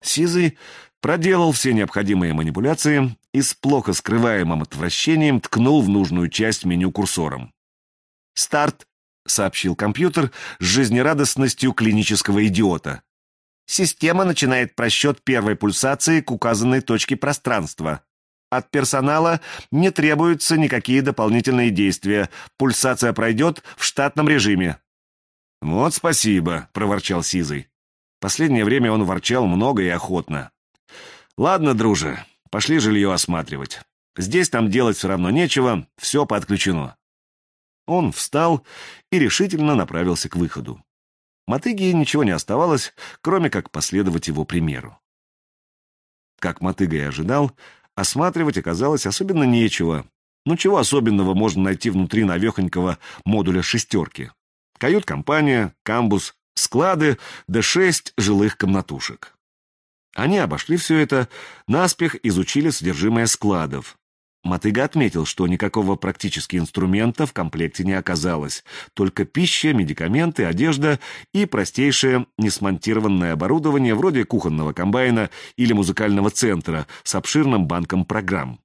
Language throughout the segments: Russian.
Сизый проделал все необходимые манипуляции и с плохо скрываемым отвращением ткнул в нужную часть меню курсором. «Старт», — сообщил компьютер с жизнерадостностью клинического идиота. «Система начинает просчет первой пульсации к указанной точке пространства. От персонала не требуются никакие дополнительные действия. Пульсация пройдет в штатном режиме». «Вот спасибо», — проворчал Сизый. Последнее время он ворчал много и охотно. «Ладно, друже, пошли жилье осматривать. Здесь нам делать все равно нечего, все подключено». Он встал и решительно направился к выходу. Мотыге ничего не оставалось, кроме как последовать его примеру. Как Мотыга и ожидал, осматривать оказалось особенно нечего. Ну чего особенного можно найти внутри навехонького модуля «шестерки»? Кают-компания, камбус, склады да 6 жилых комнатушек. Они обошли все это, наспех изучили содержимое складов. Мотыга отметил, что никакого практически инструмента в комплекте не оказалось, только пища, медикаменты, одежда и простейшее несмонтированное оборудование вроде кухонного комбайна или музыкального центра с обширным банком программ.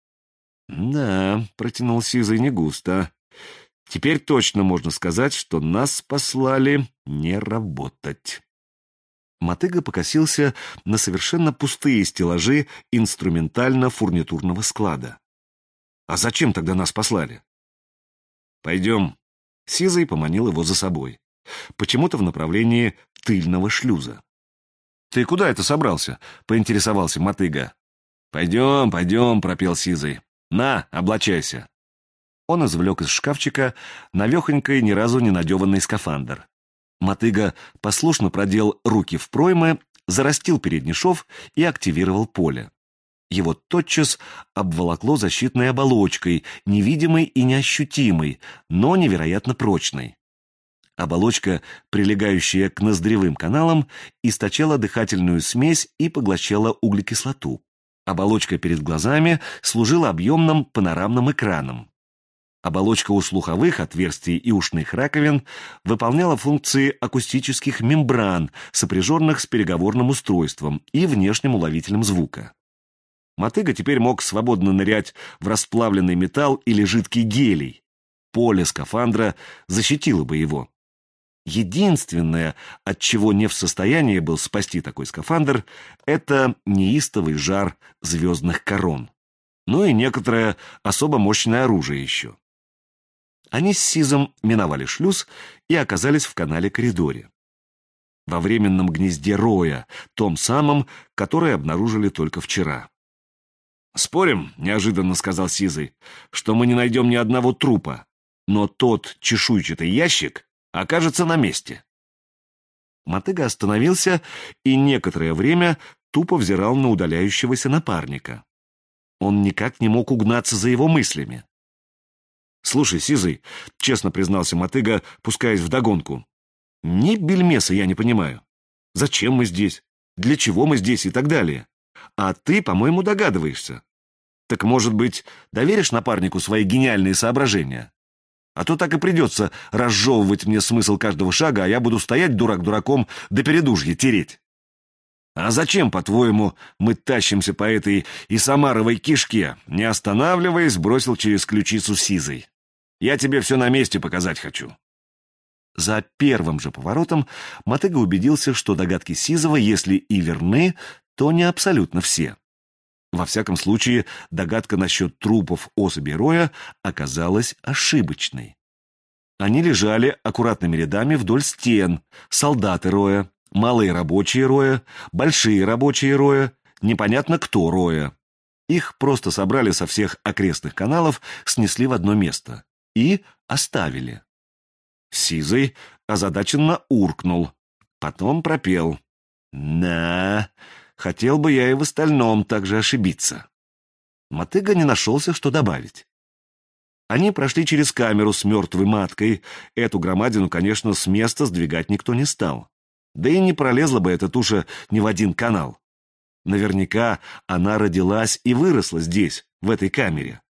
«Да», — протянул Сизый, — «не густо. Теперь точно можно сказать, что нас послали не работать». Мотыга покосился на совершенно пустые стеллажи инструментально-фурнитурного склада. «А зачем тогда нас послали?» «Пойдем». Сизый поманил его за собой. Почему-то в направлении тыльного шлюза. «Ты куда это собрался?» — поинтересовался Мотыга. «Пойдем, пойдем», — пропел Сизый. «На, облачайся». Он извлек из шкафчика навехонький, ни разу не надеванный скафандр. Мотыга послушно продел руки в проймы, зарастил передний шов и активировал поле. Его тотчас обволокло защитной оболочкой, невидимой и неощутимой, но невероятно прочной. Оболочка, прилегающая к ноздревым каналам, источала дыхательную смесь и поглощала углекислоту. Оболочка перед глазами служила объемным панорамным экраном. Оболочка у слуховых отверстий и ушных раковин выполняла функции акустических мембран, сопряженных с переговорным устройством и внешним уловителем звука. Мотыга теперь мог свободно нырять в расплавленный металл или жидкий гелий. Поле скафандра защитило бы его. Единственное, от чего не в состоянии был спасти такой скафандр, это неистовый жар звездных корон. Ну и некоторое особо мощное оружие еще. Они с Сизом миновали шлюз и оказались в канале-коридоре. Во временном гнезде роя, том самом, который обнаружили только вчера. «Спорим, — неожиданно сказал Сизый, — что мы не найдем ни одного трупа, но тот чешуйчатый ящик окажется на месте». Мотыга остановился и некоторое время тупо взирал на удаляющегося напарника. Он никак не мог угнаться за его мыслями. «Слушай, Сизый, — честно признался Мотыга, пускаясь вдогонку, — ни бельмеса я не понимаю. Зачем мы здесь? Для чего мы здесь и так далее? А ты, по-моему, догадываешься. Так, может быть, доверишь напарнику свои гениальные соображения? А то так и придется разжевывать мне смысл каждого шага, а я буду стоять дурак дураком да передужье тереть». «А зачем, по-твоему, мы тащимся по этой Исамаровой кишке?» Не останавливаясь, бросил через ключицу Сизый. «Я тебе все на месте показать хочу». За первым же поворотом Мотыга убедился, что догадки Сизова, если и верны, то не абсолютно все. Во всяком случае, догадка насчет трупов особей роя оказалась ошибочной. Они лежали аккуратными рядами вдоль стен, солдаты роя, малые рабочие роя, большие рабочие роя, непонятно кто роя. Их просто собрали со всех окрестных каналов, снесли в одно место и оставили. Сизый озадаченно уркнул, потом пропел: «На, хотел бы я и в остальном так же ошибиться». Мотыга не нашелся, что добавить. Они прошли через камеру с мертвой маткой. Эту громадину, конечно, с места сдвигать никто не стал. Да и не пролезла бы эта туша ни в один канал. Наверняка она родилась и выросла здесь, в этой камере.